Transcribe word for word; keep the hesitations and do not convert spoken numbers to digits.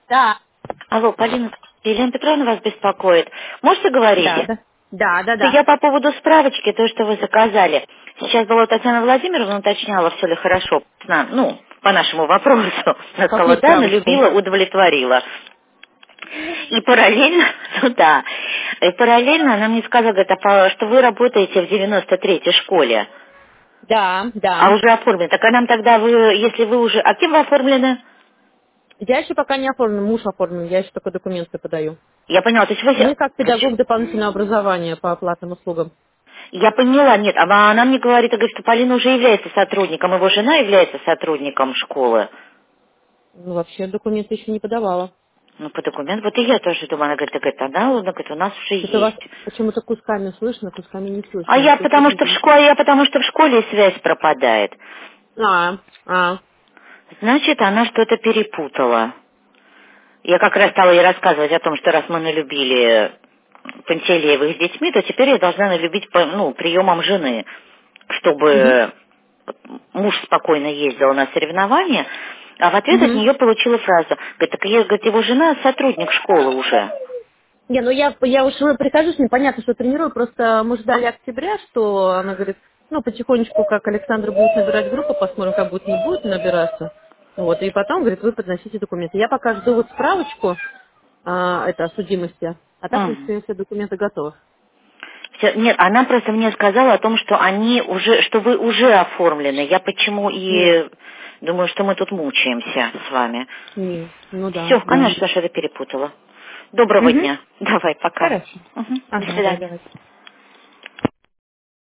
Да. Алло, Полина, Елена Петровна вас беспокоит. Можете Да, говорить? да. Да, да, Это да. я по поводу справочки, то, что вы заказали. Сейчас была Татьяна Владимировна, уточняла, все ли хорошо, на- ну, по нашему вопросу. Она сказала, Какую да, справочку? налюбила, удовлетворила. И параллельно, ну да, и параллельно она мне сказала, говорит, а по- что вы работаете в девяносто третьей школе, Да, а да. уже оформлены. Так а нам тогда вы, если вы уже, а кем вы оформлены? Я еще пока не оформлена, муж оформлен, я еще только документы подаю. Я поняла, то есть вы... Мы как педагог дополнительного образования по оплатным услугам. Я поняла, нет, а она мне говорит, говорит, что Полина уже является сотрудником, его жена является сотрудником школы. Ну, вообще документы еще не подавала. Ну, по документам, вот и я тоже думаю, она говорит, так это она, она говорит, у нас уже Что-то вас есть. почему-то кусками слышно, кусками не А слышно. я То есть потому что в это- школе, я потому что в школе связь пропадает. А, а. Значит, она что-то перепутала. Я как раз стала ей рассказывать о том, что раз мы налюбили Пантелеевых с детьми, то теперь я должна налюбить по- ну, приемом жены, Угу, чтобы муж спокойно ездил на соревнования, а в ответ от угу. нее получила фразу, говорит, так я, говорит, его жена сотрудник школы уже. Не, ну я, я уж прихожу с ним, понятно, что тренирую, просто мы ждали октября, что она говорит, ну, потихонечку, как Александр будет набирать группу, посмотрим, как будет, не будет набираться. Вот, и потом, говорит, вы подносите документы. Я пока жду вот справочку, а, это, о судимости, а так, в Мгм. принципе, все документы готовы. Всё, нет, она просто мне сказала о том, что они уже, что вы уже оформлены. Я почему Нет, и думаю, что мы тут мучаемся с вами. не, ну да, Все, да. конечно, что-то перепутала. Доброго Угу, дня. Давай, пока. хорошо. Мгм. До Ага, да, свидания. давайте.